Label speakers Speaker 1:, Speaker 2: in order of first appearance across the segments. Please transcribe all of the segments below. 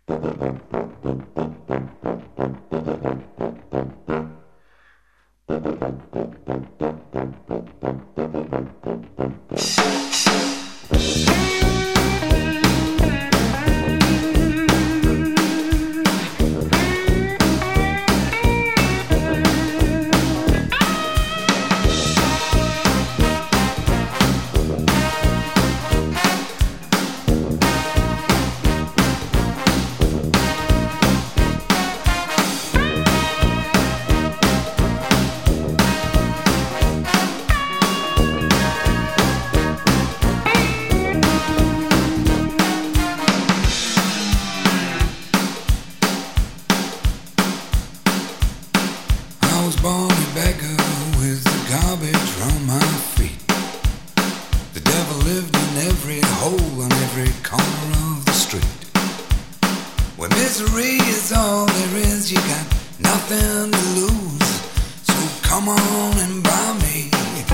Speaker 1: I was born a beggar with the garbage round my feet. The devil lived in every hole on every corner of the street. When misery is all there is, you got nothing to lose. So come on and buy me.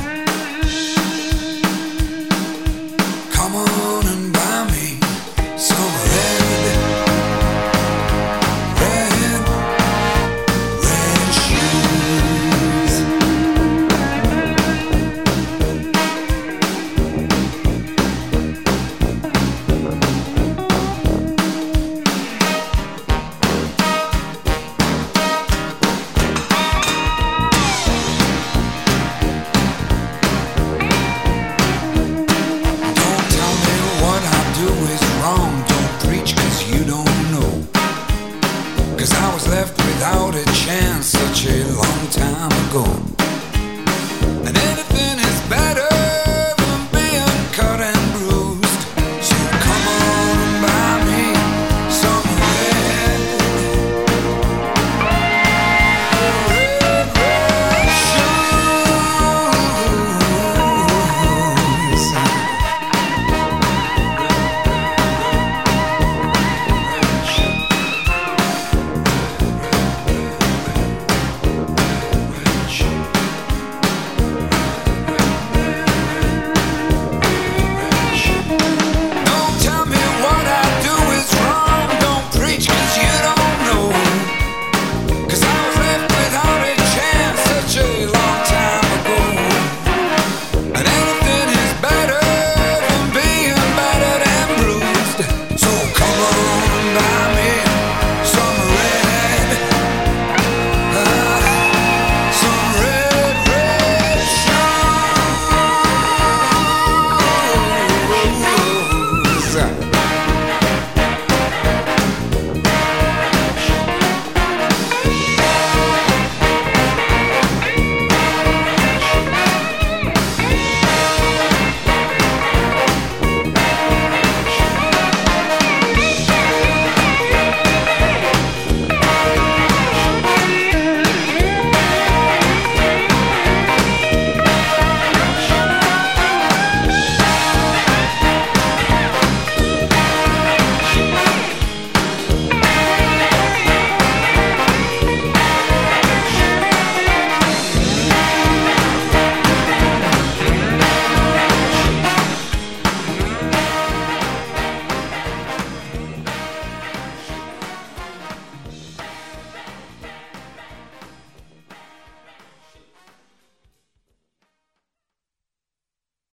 Speaker 1: Come on and buy me some red shoes. Don't tell me what I do is wrong. Don't preach 'cause you don't know. 'Cause I was left without a chance such a long time ago. And anything is better than being cut and bruised. So come on and buy me some red shoes. Don't tell me what I do is wrong. Don't preach 'cause you don't know. 'Cause I was left without a chance such a long time ago. And anything is better than being battered and bruised. So come on, buy me